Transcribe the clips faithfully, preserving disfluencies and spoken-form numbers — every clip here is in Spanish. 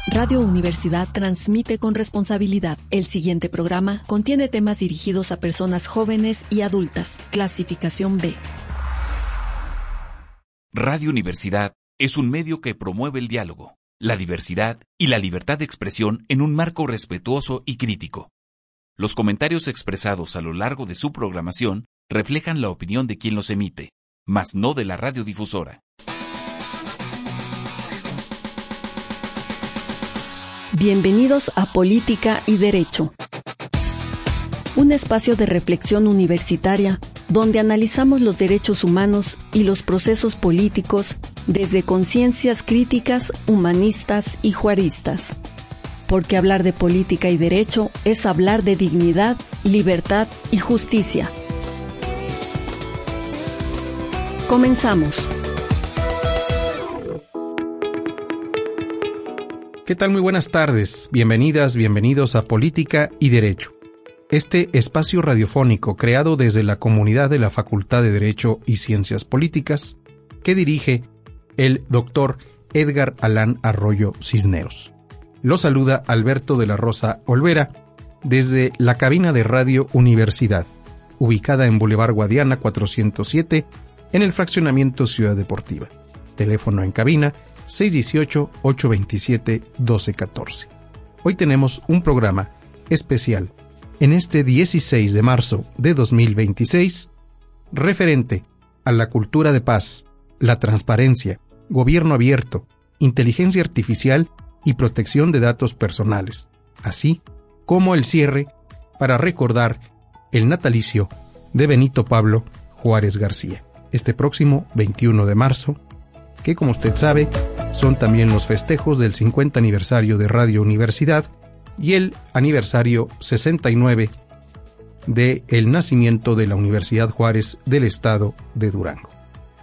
Radio Universidad transmite con responsabilidad. El siguiente programa contiene temas dirigidos a personas jóvenes y adultas. Clasificación B. Radio Universidad es un medio que promueve el diálogo, la diversidad y la libertad de expresión en un marco respetuoso y crítico. Los comentarios expresados a lo largo de su programación reflejan la opinión de quien los emite, mas no de la radiodifusora. Bienvenidos a Política y Derecho, un espacio de reflexión universitaria donde analizamos los derechos humanos y los procesos políticos desde conciencias críticas, humanistas y juaristas. Porque hablar de política y derecho es hablar de dignidad, libertad y justicia. Comenzamos. ¿Qué tal? Muy buenas tardes. Bienvenidas, bienvenidos a Política y Derecho. Este espacio radiofónico creado desde la comunidad de la Facultad de Derecho y Ciencias Políticas que dirige el doctor Edgar Alán Arroyo Cisneros. Lo saluda Alberto de la Rosa Olvera desde la cabina de Radio Universidad, ubicada en Boulevard Guadiana cuatrocientos siete, en el fraccionamiento Ciudad Deportiva. Teléfono en cabina seis uno ocho, ocho dos siete, uno dos uno cuatro. Hoy tenemos un programa especial en este dieciséis de marzo de dos mil veintiséis, referente a la cultura de paz, la transparencia, gobierno abierto, inteligencia artificial y protección de datos personales, así como el cierre para recordar el natalicio de Benito Pablo Juárez García, este próximo veintiuno de marzo, que como usted sabe, son también los festejos del cincuenta aniversario de Radio Universidad y el aniversario sesenta y nueve de el nacimiento de la Universidad Juárez del estado de Durango.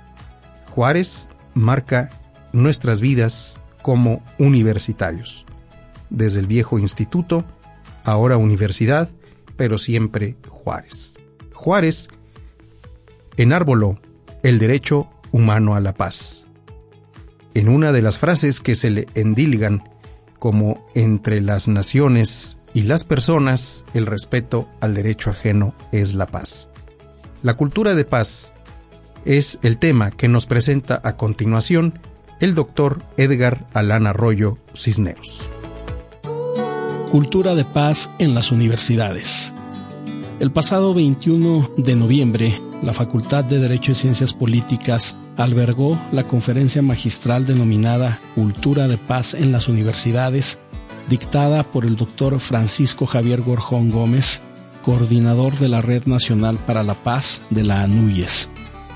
Juárez marca nuestras vidas como universitarios, desde el viejo instituto, ahora universidad, pero siempre Juárez. Juárez enarboló el derecho humano a la paz. En una de las frases que se le endilgan como entre las naciones y las personas, el respeto al derecho ajeno es la paz. La cultura de paz es el tema que nos presenta a continuación el doctor Edgar Alán Arroyo Cisneros. Cultura de paz en las universidades. El pasado veintiuno de noviembre, la Facultad de Derecho y Ciencias Políticas albergó la conferencia magistral denominada Cultura de Paz en las Universidades, dictada por el doctor Francisco Javier Gorjón Gómez, coordinador de la Red Nacional para la Paz de la ANUYES.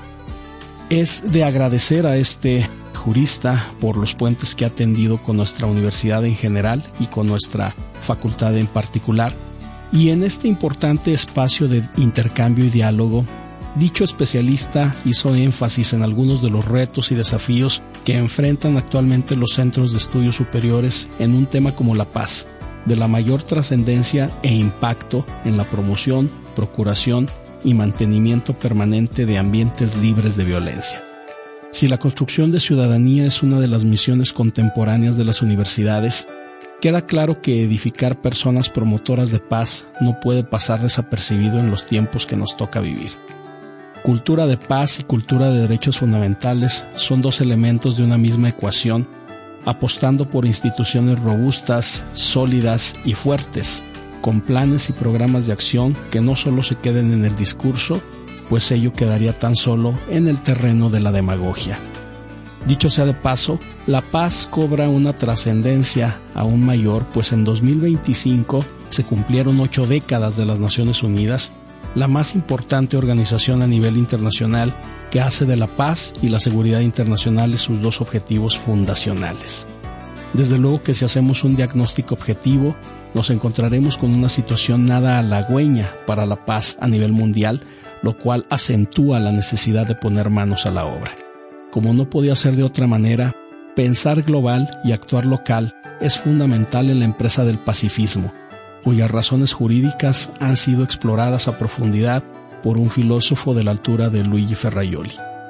Es de agradecer a este jurista por los puentes que ha tendido con nuestra universidad en general y con nuestra facultad en particular, y en este importante espacio de intercambio y diálogo, dicho especialista hizo énfasis en algunos de los retos y desafíos que enfrentan actualmente los centros de estudios superiores en un tema como la paz, de la mayor trascendencia e impacto en la promoción, procuración y mantenimiento permanente de ambientes libres de violencia. Si la construcción de ciudadanía es una de las misiones contemporáneas de las universidades, queda claro que edificar personas promotoras de paz no puede pasar desapercibido en los tiempos que nos toca vivir. Cultura de paz y cultura de derechos fundamentales son dos elementos de una misma ecuación, apostando por instituciones robustas, sólidas y fuertes, con planes y programas de acción que no solo se queden en el discurso, pues ello quedaría tan solo en el terreno de la demagogia. Dicho sea de paso, la paz cobra una trascendencia aún mayor, pues en dos mil veinticinco se cumplieron ocho décadas de las Naciones Unidas, la más importante organización a nivel internacional que hace de la paz y la seguridad internacionales sus dos objetivos fundacionales. Desde luego que si hacemos un diagnóstico objetivo, nos encontraremos con una situación nada halagüeña para la paz a nivel mundial, lo cual acentúa la necesidad de poner manos a la obra. Como no podía ser de otra manera, pensar global y actuar local es fundamental en la empresa del pacifismo, cuyas razones jurídicas han sido exploradas a profundidad por un filósofo de la altura de Luigi Ferraioli.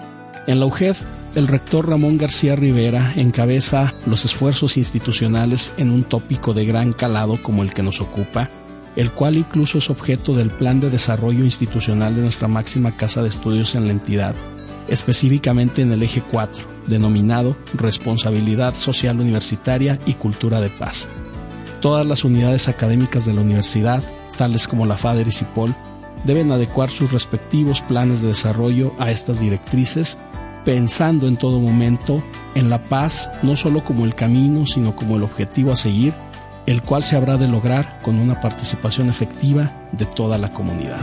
En la U G E D, el rector Ramón García Rivera encabeza los esfuerzos institucionales en un tópico de gran calado como el que nos ocupa, el cual incluso es objeto del Plan de Desarrollo Institucional de nuestra máxima casa de estudios en la entidad, específicamente en el eje cuatro, denominado Responsabilidad Social Universitaria y Cultura de Paz. Todas las unidades académicas de la universidad, tales como la FADER y CIPOL, deben adecuar sus respectivos planes de desarrollo a estas directrices, pensando en todo momento en la paz no solo como el camino, sino como el objetivo a seguir, el cual se habrá de lograr con una participación efectiva de toda la comunidad.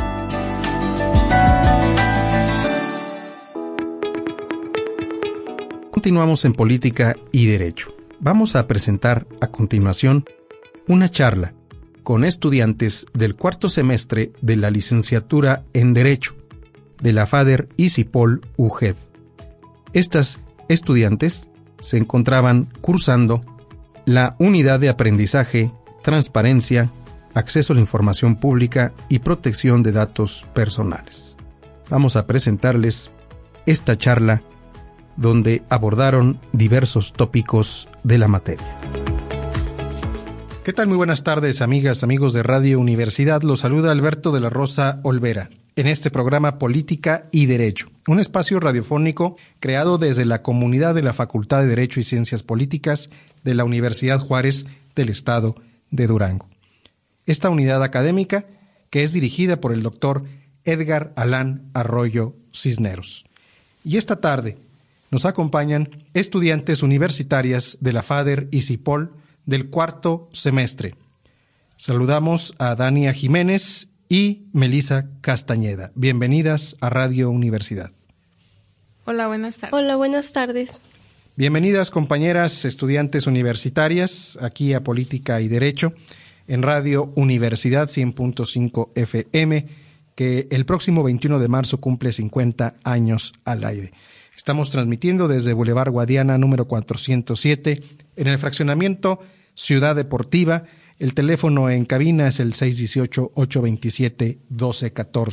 Continuamos en Política y Derecho. Vamos a presentar a continuación una charla con estudiantes del cuarto semestre de la licenciatura en Derecho de la FADER y CIPOL U G E D. Estas estudiantes se encontraban cursando la Unidad de Aprendizaje, Transparencia, Acceso a la Información Pública y Protección de Datos Personales. Vamos a presentarles esta charla donde abordaron diversos tópicos de la materia. ¿Qué tal? Muy buenas tardes, amigas, amigos de Radio Universidad. Los saluda Alberto de la Rosa Olvera en este programa Política y Derecho, un espacio radiofónico creado desde la comunidad de la Facultad de Derecho y Ciencias Políticas de la Universidad Juárez del Estado de Durango. Esta unidad académica, que es dirigida por el doctor Edgar Alán Arroyo Cisneros. Y esta tarde nos acompañan estudiantes universitarias de la FADER y CIPOL del cuarto semestre. Saludamos a Dania Jiménez y Melisa Castañeda. Bienvenidas a Radio Universidad. Hola, buenas tardes. Hola, buenas tardes. Bienvenidas, compañeras estudiantes universitarias, aquí a Política y Derecho, en Radio Universidad cien punto cinco F M, que el próximo veintiuno de marzo cumple cincuenta años al aire. Estamos transmitiendo desde Boulevard Guadiana, número cuatrocientos siete, en el fraccionamiento Ciudad Deportiva. El teléfono en cabina es el seis uno ocho, ocho dos siete, uno dos uno cuatro.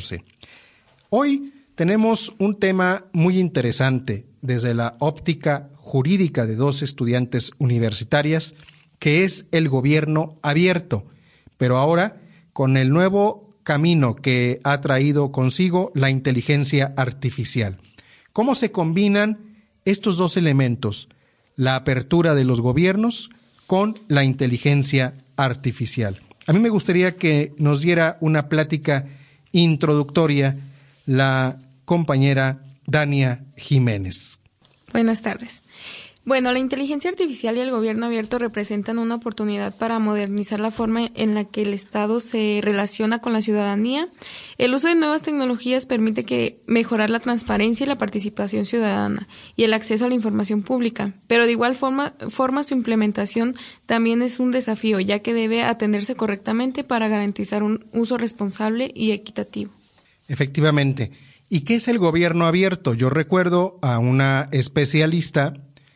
Hoy tenemos un tema muy interesante desde la óptica jurídica de dos estudiantes universitarias, que es el gobierno abierto, pero ahora con el nuevo camino que ha traído consigo la inteligencia artificial. ¿Cómo se combinan estos dos elementos, la apertura de los gobiernos con la inteligencia artificial? A mí me gustaría que nos diera una plática introductoria la compañera Dania Jiménez. Buenas tardes. Bueno, la inteligencia artificial y el gobierno abierto representan una oportunidad para modernizar la forma en la que el Estado se relaciona con la ciudadanía. El uso de nuevas tecnologías permite que mejorar la transparencia y la participación ciudadana y el acceso a la información pública, pero de igual forma, forma su implementación también es un desafío, ya que debe atenderse correctamente para garantizar un uso responsable y equitativo. Efectivamente. ¿Y qué es el gobierno abierto? Yo recuerdo a una especialista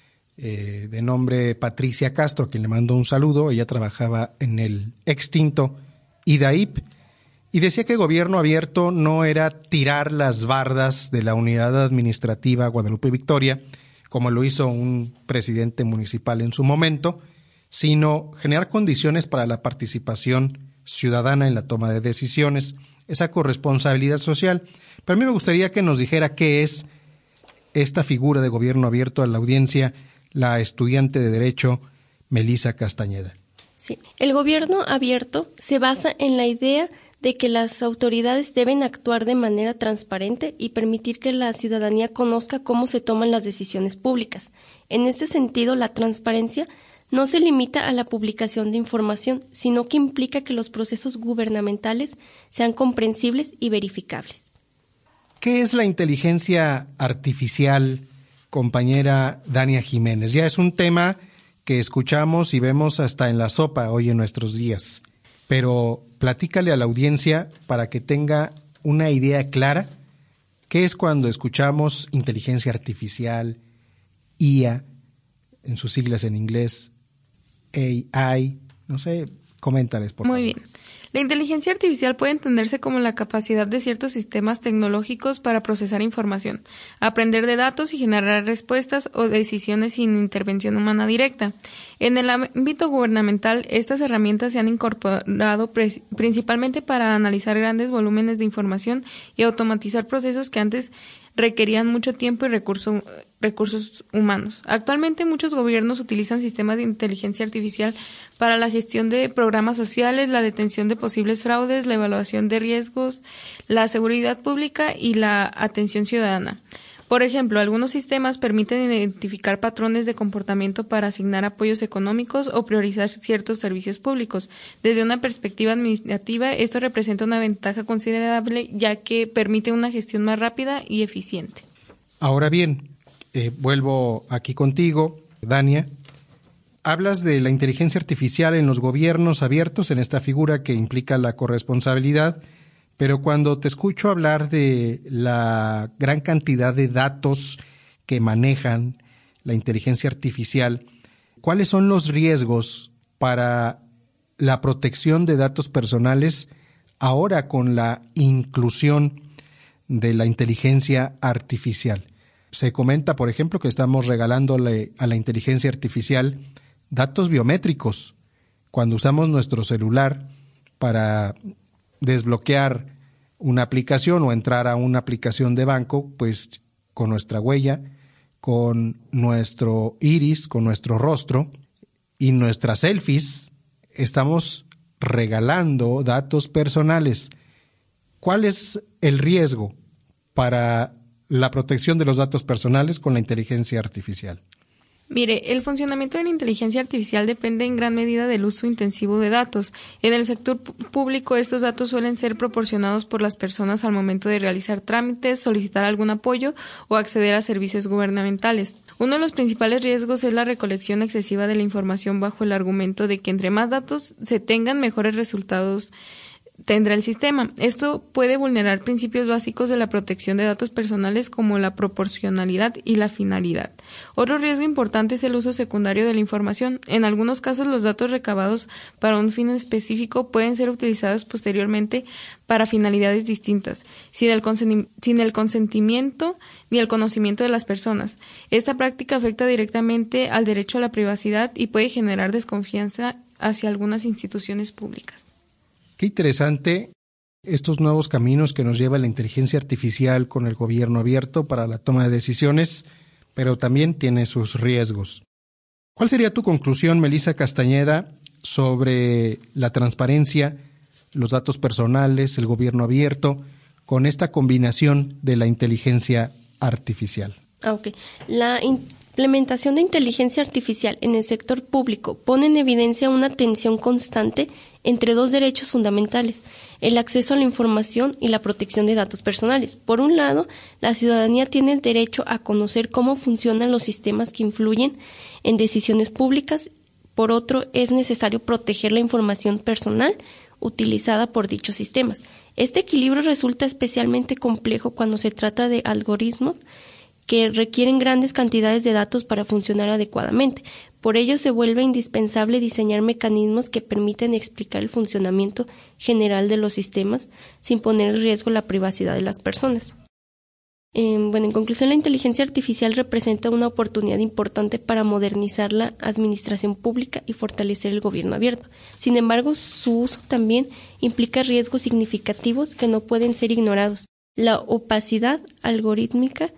Eh, de nombre Patricia Castro, a quien le mando un saludo. Ella trabajaba en el extinto I D A I P y decía que gobierno abierto no era tirar las bardas de la unidad administrativa Guadalupe Victoria, como lo hizo un presidente municipal en su momento, sino generar condiciones para la participación ciudadana en la toma de decisiones, esa corresponsabilidad social. Pero a mí me gustaría que nos dijera qué es esta figura de gobierno abierto a la audiencia, la estudiante de Derecho Melisa Castañeda. Sí, el gobierno abierto se basa en la idea de que las autoridades deben actuar de manera transparente y permitir que la ciudadanía conozca cómo se toman las decisiones públicas. En este sentido, la transparencia no se limita a la publicación de información, sino que implica que los procesos gubernamentales sean comprensibles y verificables. ¿Qué es la inteligencia artificial, compañera Dania Jiménez? Ya es un tema que escuchamos y vemos hasta en la sopa hoy en nuestros días, pero platícale a la audiencia para que tenga una idea clara. ¿Qué es cuando escuchamos inteligencia artificial, I A, en sus siglas en inglés, A I? No sé, coméntales, por favor. Muy bien. La inteligencia artificial puede entenderse como la capacidad de ciertos sistemas tecnológicos para procesar información, aprender de datos y generar respuestas o decisiones sin intervención humana directa. En el ámbito gubernamental, estas herramientas se han incorporado pre- principalmente para analizar grandes volúmenes de información y automatizar procesos que antes requerían mucho tiempo y recurso, recursos humanos. Actualmente muchos gobiernos utilizan sistemas de inteligencia artificial para la gestión de programas sociales, la detención de posibles fraudes, la evaluación de riesgos, la seguridad pública y la atención ciudadana. Por ejemplo, algunos sistemas permiten identificar patrones de comportamiento para asignar apoyos económicos o priorizar ciertos servicios públicos. Desde una perspectiva administrativa, esto representa una ventaja considerable ya que permite una gestión más rápida y eficiente. Ahora bien, eh, vuelvo aquí contigo, Dania. Hablas de la inteligencia artificial en los gobiernos abiertos, en esta figura que implica la corresponsabilidad. Pero cuando te escucho hablar de la gran cantidad de datos que manejan la inteligencia artificial, ¿cuáles son los riesgos para la protección de datos personales ahora con la inclusión de la inteligencia artificial? Se comenta, por ejemplo, que estamos regalándole a la inteligencia artificial datos biométricos. Cuando usamos nuestro celular para desbloquear una aplicación o entrar a una aplicación de banco, pues con nuestra huella, con nuestro iris, con nuestro rostro y nuestras selfies, estamos regalando datos personales. ¿Cuál es el riesgo para la protección de los datos personales con la inteligencia artificial? Mire, el funcionamiento de la inteligencia artificial depende en gran medida del uso intensivo de datos. En el sector público, estos datos suelen ser proporcionados por las personas al momento de realizar trámites, solicitar algún apoyo o acceder a servicios gubernamentales. Uno de los principales riesgos es la recolección excesiva de la información bajo el argumento de que entre más datos se tengan, mejores resultados tendrá el sistema. Esto puede vulnerar principios básicos de la protección de datos personales como la proporcionalidad y la finalidad. Otro riesgo importante es el uso secundario de la información. En algunos casos, los datos recabados para un fin específico pueden ser utilizados posteriormente para finalidades distintas, sin el, consen- sin el consentimiento ni el conocimiento de las personas. Esta práctica afecta directamente al derecho a la privacidad y puede generar desconfianza hacia algunas instituciones públicas. Qué interesante estos nuevos caminos que nos lleva la inteligencia artificial con el gobierno abierto para la toma de decisiones, pero también tiene sus riesgos. ¿Cuál sería tu conclusión, Melissa Castañeda, sobre la transparencia, los datos personales, el gobierno abierto, con esta combinación de la inteligencia artificial? Ok. La implementación de inteligencia artificial en el sector público pone en evidencia una tensión constante entre dos derechos fundamentales, el acceso a la información y la protección de datos personales. Por un lado, la ciudadanía tiene el derecho a conocer cómo funcionan los sistemas que influyen en decisiones públicas. Por otro, es necesario proteger la información personal utilizada por dichos sistemas. Este equilibrio resulta especialmente complejo cuando se trata de algoritmos que requieren grandes cantidades de datos para funcionar adecuadamente. Por ello, se vuelve indispensable diseñar mecanismos que permiten explicar el funcionamiento general de los sistemas sin poner en riesgo la privacidad de las personas. Eh, bueno, en conclusión, la inteligencia artificial representa una oportunidad importante para modernizar la administración pública y fortalecer el gobierno abierto. Sin embargo, su uso también implica riesgos significativos que no pueden ser ignorados. La opacidad algorítmica,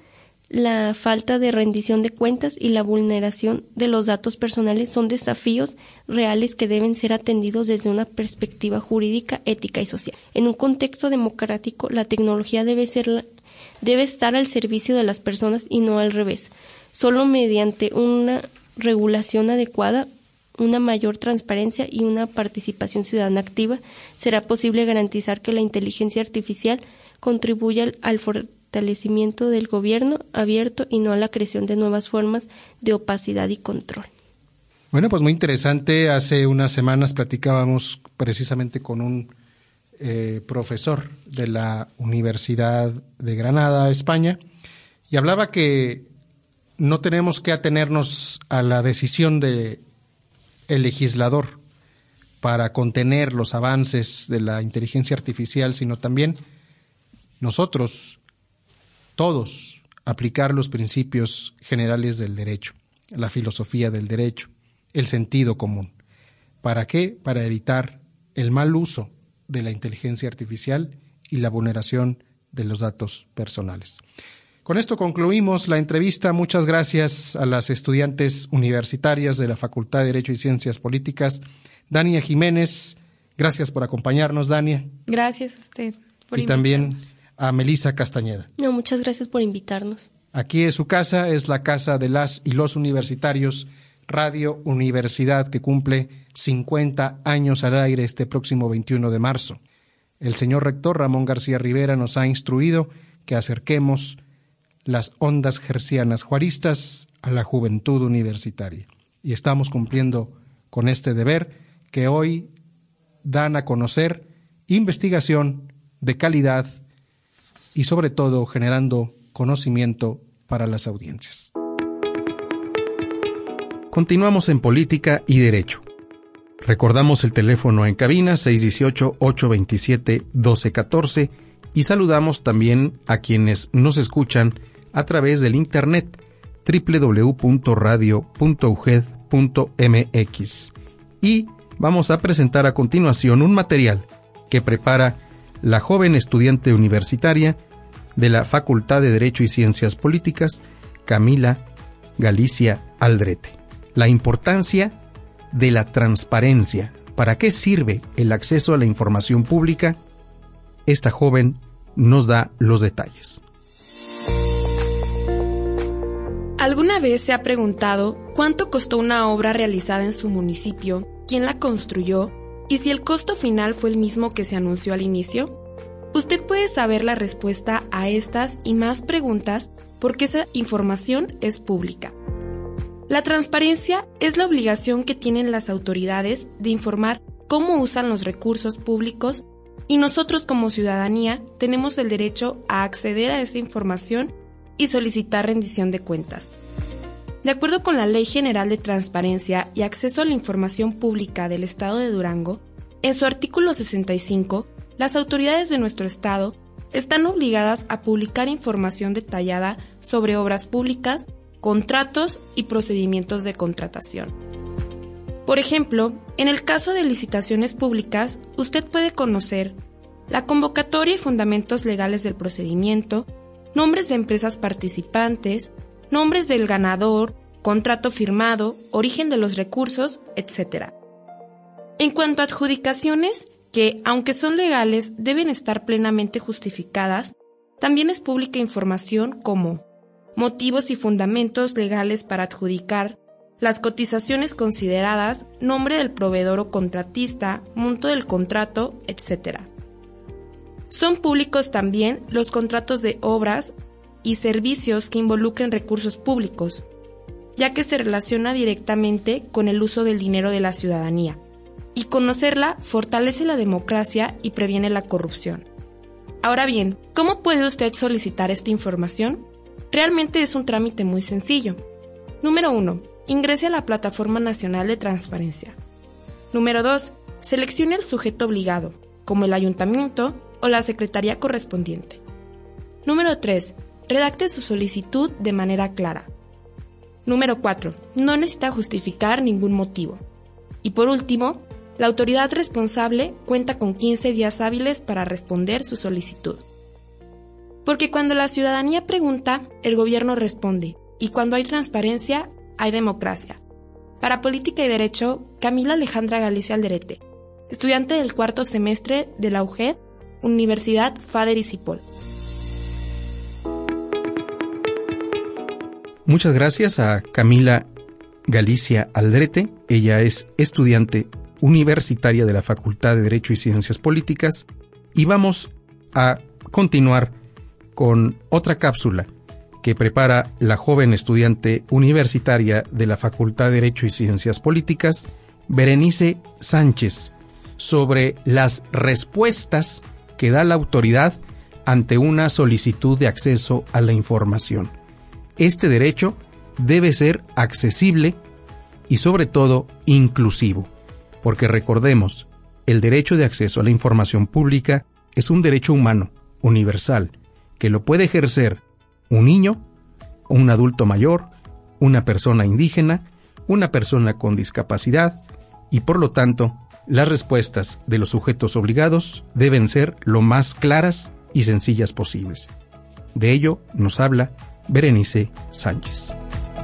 la falta de rendición de cuentas y la vulneración de los datos personales son desafíos reales que deben ser atendidos desde una perspectiva jurídica, ética y social. En un contexto democrático, la tecnología debe ser la, debe estar al servicio de las personas y no al revés. Solo mediante una regulación adecuada, una mayor transparencia y una participación ciudadana activa será posible garantizar que la inteligencia artificial contribuya al fortalecimiento fortalecimiento del gobierno abierto y no a la creación de nuevas formas de opacidad y control. Bueno, pues muy interesante. Hace unas semanas platicábamos precisamente con un eh, profesor de la Universidad de Granada, España, y hablaba que no tenemos que atenernos a la decisión del legislador para contener los avances de la inteligencia artificial, sino también nosotros, todos, aplicar los principios generales del derecho, la filosofía del derecho, el sentido común. ¿Para qué? Para evitar el mal uso de la inteligencia artificial y la vulneración de los datos personales. Con esto concluimos la entrevista. Muchas gracias a las estudiantes universitarias de la Facultad de Derecho y Ciencias Políticas. Dania Jiménez, gracias por acompañarnos, Dania. Gracias a usted por y invitarnos. También a Melissa Castañeda. No, muchas gracias por invitarnos. Aquí es su casa, es la casa de las y los universitarios, Radio Universidad, que cumple cincuenta años al aire este próximo veintiuno de marzo. El señor rector Ramón García Rivera nos ha instruido que acerquemos las ondas hercianas juaristas a la juventud universitaria. Y estamos cumpliendo con este deber que hoy dan a conocer investigación de calidad y sobre todo generando conocimiento para las audiencias. Continuamos en Política y Derecho. Recordamos el teléfono en cabina seis uno ocho, ocho dos siete, uno dos uno cuatro y saludamos también a quienes nos escuchan a través del internet doble u doble u doble u punto radio punto u g e d punto m x. Y vamos a presentar a continuación un material que prepara la joven estudiante universitaria de la Facultad de Derecho y Ciencias Políticas, Camila Galicia Aldrete. La importancia de la transparencia. ¿Para qué sirve el acceso a la información pública? Esta joven nos da los detalles. ¿Alguna vez se ha preguntado cuánto costó una obra realizada en su municipio, quién la construyó y si el costo final fue el mismo que se anunció al inicio? Usted puede saber la respuesta a estas y más preguntas porque esa información es pública. La transparencia es la obligación que tienen las autoridades de informar cómo usan los recursos públicos y nosotros como ciudadanía tenemos el derecho a acceder a esa información y solicitar rendición de cuentas. De acuerdo con la Ley General de Transparencia y Acceso a la Información Pública del Estado de Durango, en su artículo sesenta y cinco, las autoridades de nuestro estado están obligadas a publicar información detallada sobre obras públicas, contratos y procedimientos de contratación. Por ejemplo, en el caso de licitaciones públicas, usted puede conocer la convocatoria y fundamentos legales del procedimiento, nombres de empresas participantes, nombres del ganador, contrato firmado, origen de los recursos, etcétera. En cuanto a adjudicaciones, que, aunque son legales, deben estar plenamente justificadas, también es pública información como motivos y fundamentos legales para adjudicar, las cotizaciones consideradas, nombre del proveedor o contratista, monto del contrato, etcétera. Son públicos también los contratos de obras y servicios que involucren recursos públicos, ya que se relaciona directamente con el uso del dinero de la ciudadanía, y conocerla fortalece la democracia y previene la corrupción. Ahora bien, ¿cómo puede usted solicitar esta información? Realmente es un trámite muy sencillo. Número uno. Ingrese a la Plataforma Nacional de Transparencia. Número dos. Seleccione al sujeto obligado, como el ayuntamiento o la secretaría correspondiente. Número tres. Redacte su solicitud de manera clara. Número cuatro. No necesita justificar ningún motivo. Y por último, la autoridad responsable cuenta con quince días hábiles para responder su solicitud. Porque cuando la ciudadanía pregunta, el gobierno responde, y cuando hay transparencia, hay democracia. Para Política y Derecho, Camila Alejandra Galicia Aldrete, estudiante del cuarto semestre de la U G E D, Universidad Fader y Cipoll. Muchas gracias a Camila Galicia Aldrete. Ella es estudiante universitaria de la Facultad de Derecho y Ciencias Políticas y vamos a continuar con otra cápsula que prepara la joven estudiante universitaria de la Facultad de Derecho y Ciencias Políticas, Berenice Sánchez, sobre las respuestas que da la autoridad ante una solicitud de acceso a la información. Este derecho debe ser accesible y sobre todo inclusivo. porque recordemos, el derecho de acceso a la información pública es un derecho humano, universal, que lo puede ejercer un niño, un adulto mayor, una persona indígena, una persona con discapacidad, y por lo tanto, las respuestas de los sujetos obligados deben ser lo más claras y sencillas posibles. De ello nos habla Berenice Sánchez.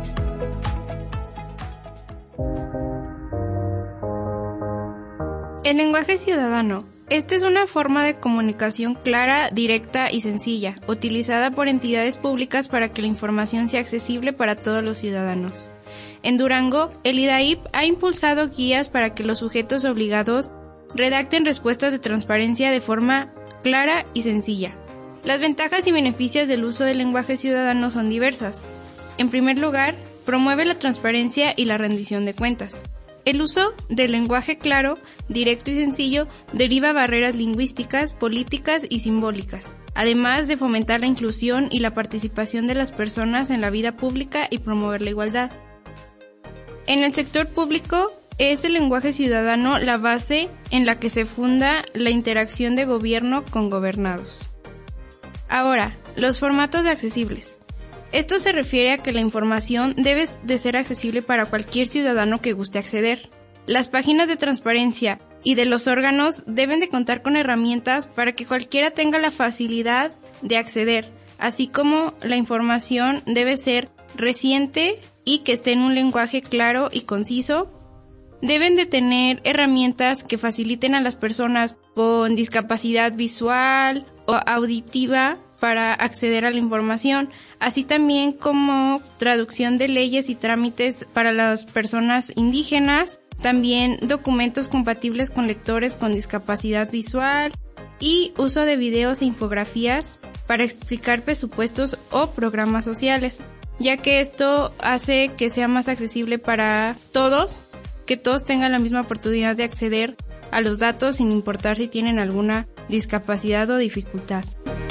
El lenguaje ciudadano. Esta es una forma de comunicación clara, directa y sencilla, utilizada por entidades públicas para que la información sea accesible para todos los ciudadanos. En Durango, el I D A I P ha impulsado guías para que los sujetos obligados redacten respuestas de transparencia de forma clara y sencilla. Las ventajas y beneficios del uso del lenguaje ciudadano son diversas. En primer lugar, promueve la transparencia y la rendición de cuentas. El uso del lenguaje claro, directo y sencillo deriva barreras lingüísticas, políticas y simbólicas, además de fomentar la inclusión y la participación de las personas en la vida pública y promover la igualdad. En el sector público, es el lenguaje ciudadano la base en la que se funda la interacción de gobierno con gobernados. Ahora, los formatos accesibles. Esto se refiere a que la información debe de ser accesible para cualquier ciudadano que guste acceder. Las páginas de transparencia y de los órganos deben de contar con herramientas para que cualquiera tenga la facilidad de acceder, así como la información debe ser reciente y que esté en un lenguaje claro y conciso. Deben de tener herramientas que faciliten a las personas con discapacidad visual o auditiva para acceder a la información, así también como traducción de leyes y trámites para las personas indígenas, también documentos compatibles con lectores con discapacidad visual y uso de videos e infografías para explicar presupuestos o programas sociales, ya que esto hace que sea más accesible para todos, que todos tengan la misma oportunidad de acceder a los datos sin importar si tienen alguna discapacidad o dificultad.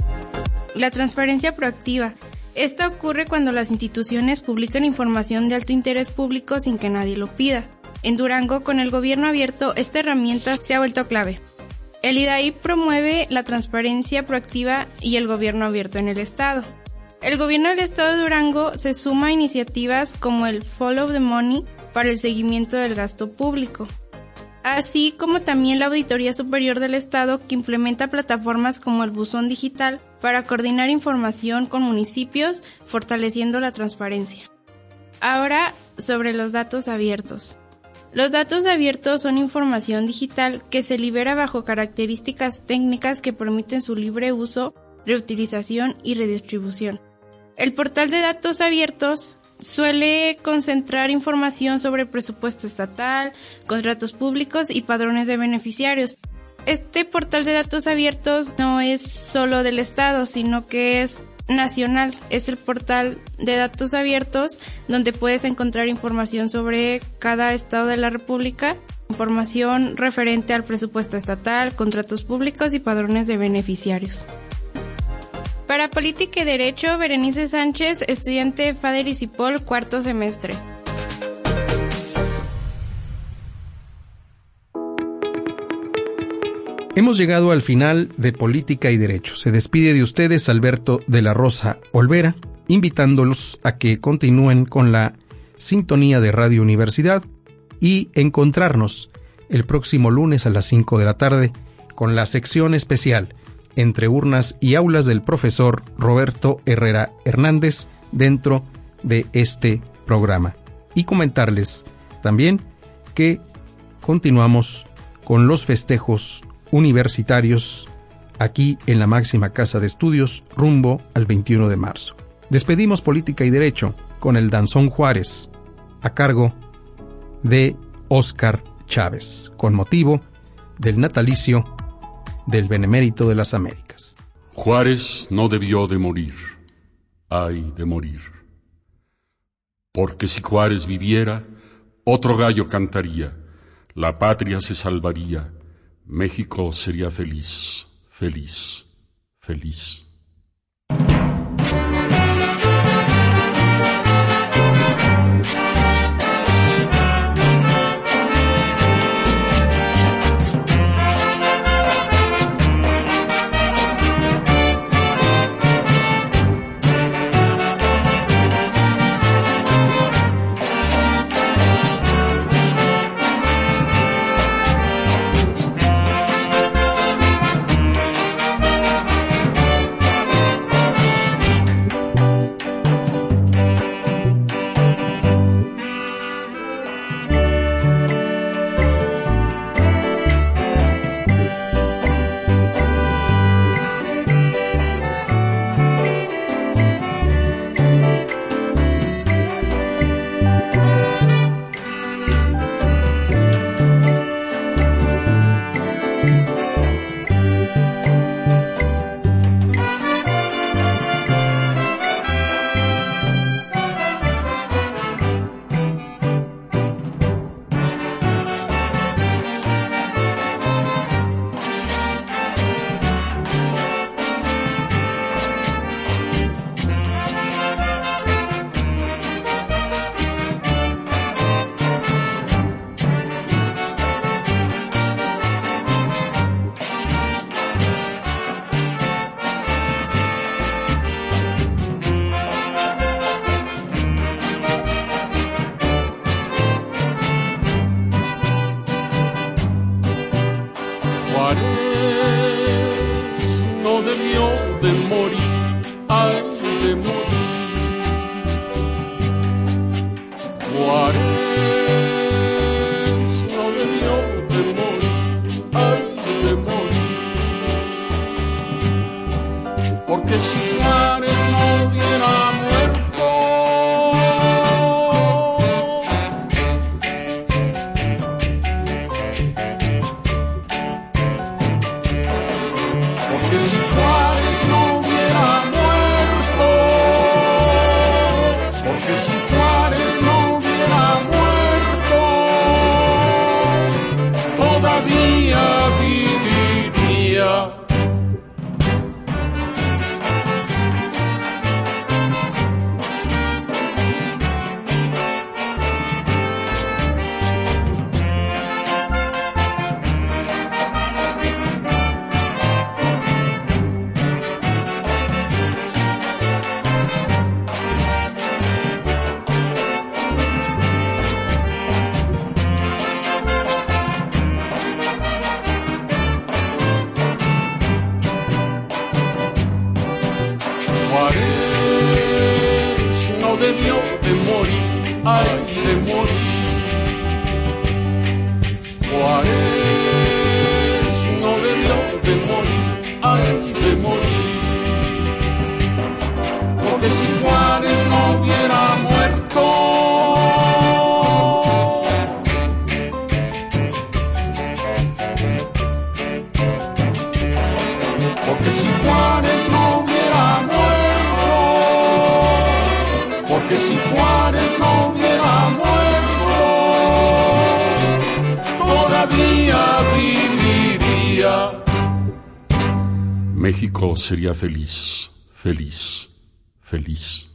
La transparencia proactiva. Esta ocurre cuando las instituciones publican información de alto interés público sin que nadie lo pida. En Durango, con el gobierno abierto, esta herramienta se ha vuelto clave. El I D A I P promueve la transparencia proactiva y el gobierno abierto en el estado. El gobierno del estado de Durango se suma a iniciativas como el Follow the Money para el seguimiento del gasto público, así como también la Auditoría Superior del Estado, que implementa plataformas como el Buzón Digital para coordinar información con municipios, fortaleciendo la transparencia. Ahora, sobre los datos abiertos. Los datos abiertos son información digital que se libera bajo características técnicas que permiten su libre uso, reutilización y redistribución. El portal de datos abiertos suele concentrar información sobre presupuesto estatal, contratos públicos y padrones de beneficiarios. Este portal de datos abiertos no es solo del Estado, sino que es nacional. Es el portal de datos abiertos donde puedes encontrar información sobre cada estado de la República, información referente al presupuesto estatal, contratos públicos y padrones de beneficiarios. Para Política y Derecho, Berenice Sánchez, estudiante Fader y Cipoll, cuarto semestre. Hemos llegado al final de Política y Derecho. Se despide de ustedes Alberto de la Rosa Olvera, invitándolos a que continúen con la sintonía de Radio Universidad y encontrarnos el próximo lunes a las cinco de la tarde con la sección especial Entre urnas y aulas del profesor Roberto Herrera Hernández dentro de este programa. Y comentarles también que continuamos con los festejos universitarios aquí en la máxima casa de estudios rumbo al veintiuno de marzo. Despedimos Política y Derecho con el Danzón Juárez a cargo de Óscar Chávez con motivo del natalicio del Benemérito de las Américas. Juárez no debió de morir, ay de morir, porque si Juárez viviera, otro gallo cantaría, la patria se salvaría, México sería feliz, feliz, feliz. de morir, ay de morir. Juárez no debió de morir, ay de morir. Porque si Juárez no hubiera muerto, porque si Juárez no hubiera muerto, porque si Juárez no hubiera muerto, todavía viviría. Juárez no debió de morir, ay de morir. Juárez no debió de morir, ay de morir. Porque si Juárez no hubiera muerto, porque si Juárez no hubiera muerto, porque si Juárez no hubiera muerto, todavía viviría. México sería feliz, feliz, feliz.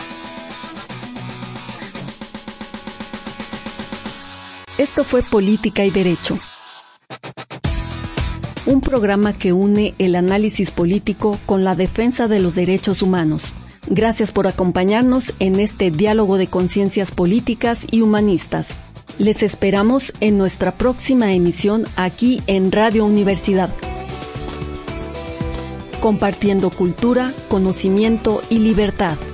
Esto fue Política y Derecho, un programa que une el análisis político con la defensa de los derechos humanos. Gracias por acompañarnos en este diálogo de conciencias políticas y humanistas. Les esperamos en nuestra próxima emisión aquí en Radio Universidad. Compartiendo cultura, conocimiento y libertad.